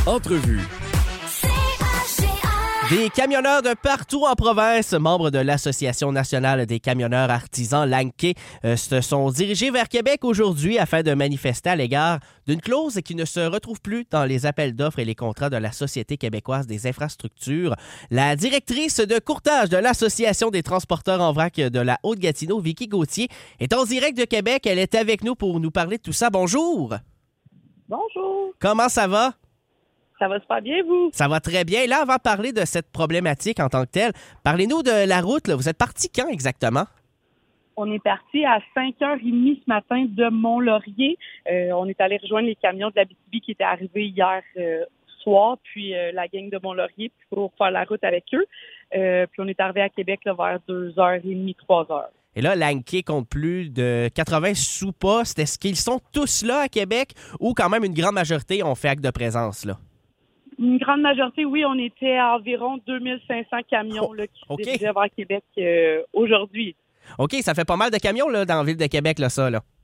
Entrevue. Des camionneurs de partout en province, membres de l'Association nationale des camionneurs artisans l'ANCAE, se sont dirigés vers Québec aujourd'hui afin de manifester à l'égard d'une clause qui ne se retrouve plus dans les appels d'offres et les contrats de la Société québécoise des infrastructures. La directrice de courtage de l'Association des transporteurs en vrac de la Haute-Gatineau, Vicky Gauthier, est en direct de Québec. Elle est avec nous pour nous parler de tout ça. Bonjour! Bonjour! Comment ça va? Ça va super bien, vous? Ça va très bien. Là, avant de parler de cette problématique en tant que telle, parlez-nous de la route. Là. Vous êtes parti quand exactement? On est parti à 5h30 ce matin de Mont-Laurier. On est allé rejoindre les camions de l'Abitibi qui étaient arrivés hier soir, puis la gang de Mont-Laurier pour faire la route avec eux. Puis on est arrivé à Québec là, vers 2h30, 3h. Et là, l'ANCAE compte plus de 80 sous-postes. Est-ce qu'ils sont tous là à Québec ou quand même une grande majorité ont fait acte de présence là? Une grande majorité, oui, on était à environ 2500 camions là, qui se dirigeaient vers Québec aujourd'hui. OK, ça fait pas mal de camions là, dans la ville de Québec, là, ça, là.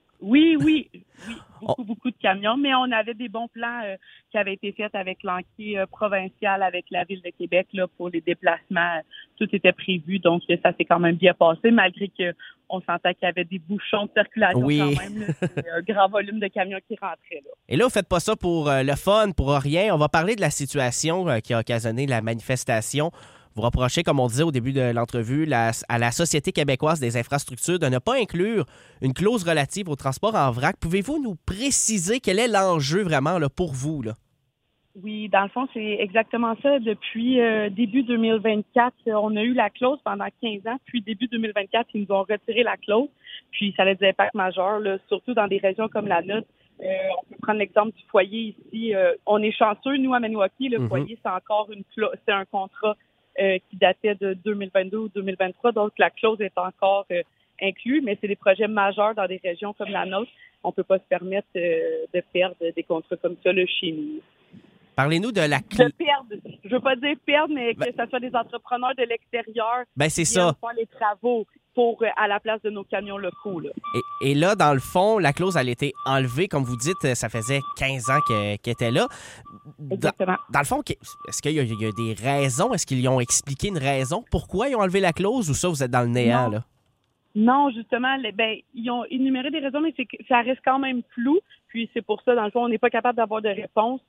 Oui, beaucoup de camions, mais on avait des bons plans qui avaient été faits avec l'ANCAE provincial, avec la Ville de Québec là, pour les déplacements. Tout était prévu, donc ça s'est quand même bien passé, malgré qu'on sentait qu'il y avait des bouchons de circulation quand même. Là, c'est un grand volume de camions qui rentraient. Là. Et là, vous faites pas ça pour le fun, pour rien. On va parler de la situation qui a occasionné la manifestation. Vous reprochez, comme on disait au début de l'entrevue, à la Société québécoise des infrastructures de ne pas inclure une clause relative au transport en vrac. Pouvez-vous nous préciser quel est l'enjeu vraiment là, pour vous? Là? Oui, dans le fond, c'est exactement ça. Depuis début 2024, on a eu la clause pendant 15 ans. Puis début 2024, ils nous ont retiré la clause. Puis ça a des impacts majeurs, là, surtout dans des régions comme la nôtre. On peut prendre l'exemple du foyer ici. On est chanceux, nous, à Maniwaki. Le foyer, c'est encore c'est un contrat qui datait de 2022 ou 2023. Donc, la clause est encore inclue, mais c'est des projets majeurs dans des régions comme la nôtre. On ne peut pas se permettre de perdre des contrats comme ça là, chez nous. Parlez-nous de la De perdre. Je veux pas dire perdre, mais que ce soit des entrepreneurs de l'extérieur c'est qui ça. viennent faire les travaux à la place de nos camions locaux. Là. Et là, dans le fond, la clause, elle a été enlevée. Comme vous dites, ça faisait 15 ans qu'elle était là. Exactement. Dans le fond, est-ce qu'il y a des raisons? Est-ce qu'ils ont expliqué une raison? Pourquoi ils ont enlevé la clause ou ça, vous êtes dans le néant? Là? Non, justement, ils ont énuméré des raisons, mais ça reste quand même flou. Puis c'est pour ça, dans le fond, on n'est pas capable d'avoir de réponse.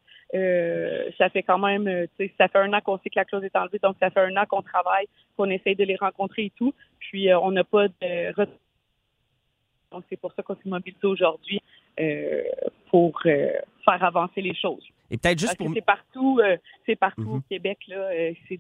Ça fait quand même, ça fait 1 an qu'on sait que la clause est enlevée, donc ça fait 1 an qu'on travaille, qu'on essaye de les rencontrer et tout. Puis on n'a pas de retour. Donc c'est pour ça qu'on s'est mobilisé aujourd'hui pour faire avancer les choses. Et peut-être juste c'est partout au Québec là.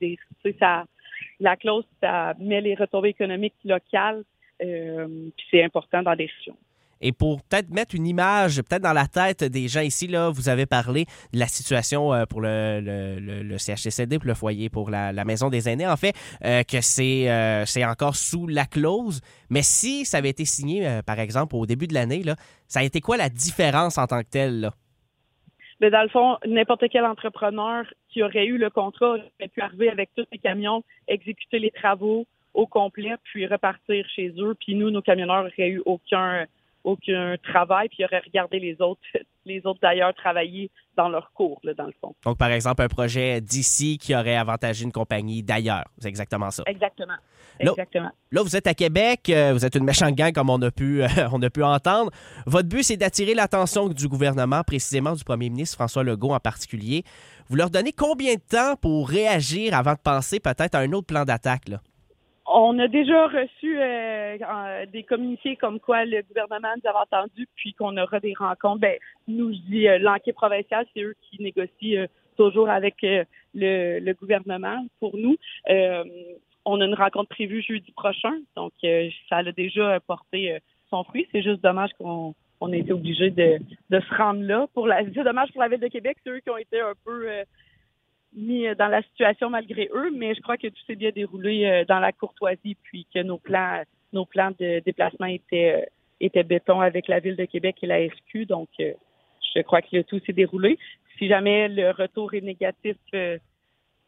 La clause, ça met les retombées économiques locales. Puis c'est important dans des régions. Et pour peut-être mettre une image, peut-être dans la tête des gens ici, là, vous avez parlé de la situation pour le CHSLD, pour le foyer, pour la maison des aînés, en fait, que c'est encore sous la clause. Mais si ça avait été signé, par exemple, au début de l'année, là, ça a été quoi la différence en tant que telle, là? Mais dans le fond, n'importe quel entrepreneur qui aurait eu le contrat aurait pu arriver avec tous les camions, exécuter les travaux au complet, puis repartir chez eux. Puis nous, nos camionneurs n'auraient eu aucun travail, puis ils auraient regardé les autres d'ailleurs travailler dans leur cours, là, dans le fond. Donc, par exemple, un projet d'ici qui aurait avantagé une compagnie d'ailleurs. C'est exactement ça. Exactement. Là, vous êtes à Québec, vous êtes une méchante gang, comme on a pu entendre. Votre but, c'est d'attirer l'attention du gouvernement, précisément du premier ministre François Legault en particulier. Vous leur donnez combien de temps pour réagir avant de penser peut-être à un autre plan d'attaque, là? On a déjà reçu des communiqués comme quoi le gouvernement nous avait entendus, puis qu'on aura des rencontres. Nous, je dis l'ANCAE provincial, c'est eux qui négocient toujours avec le gouvernement pour nous. On a une rencontre prévue jeudi prochain, donc ça a déjà porté son fruit. C'est juste dommage qu'on ait été obligé de se rendre là. C'est dommage pour la Ville de Québec, c'est eux qui ont été un peu mis dans la situation malgré eux, mais je crois que tout s'est bien déroulé dans la courtoisie, puis que nos plans de déplacement étaient béton avec la Ville de Québec et la SQ, donc je crois que tout s'est déroulé. Si jamais le retour est négatif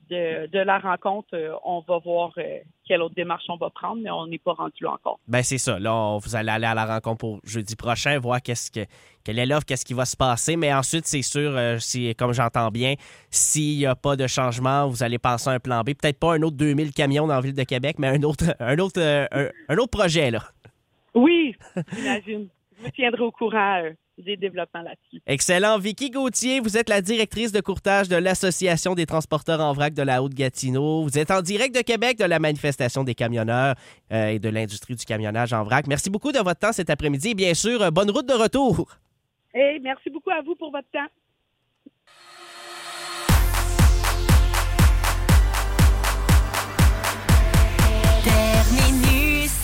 de la rencontre, on va voir quelle autre démarche on va prendre, mais on n'est pas rendu là encore. Ben c'est ça. Là, vous allez aller à la rencontre pour jeudi prochain, voir quelle est l'offre, qu'est-ce qui va se passer. Mais ensuite, c'est sûr, comme j'entends bien, s'il n'y a pas de changement, vous allez passer à un plan B. Peut-être pas un autre 2000 camions dans la ville de Québec, mais un autre projet, là. Oui, j'imagine. Je me tiendrai au courant des développements là-dessus. Excellent. Vicky Gauthier, vous êtes la directrice de courtage de l'Association des transporteurs en vrac de la Haute-Gatineau. Vous êtes en direct de Québec de la manifestation des camionneurs et de l'industrie du camionnage en vrac. Merci beaucoup de votre temps cet après-midi et bien sûr, bonne route de retour. Et merci beaucoup à vous pour votre temps.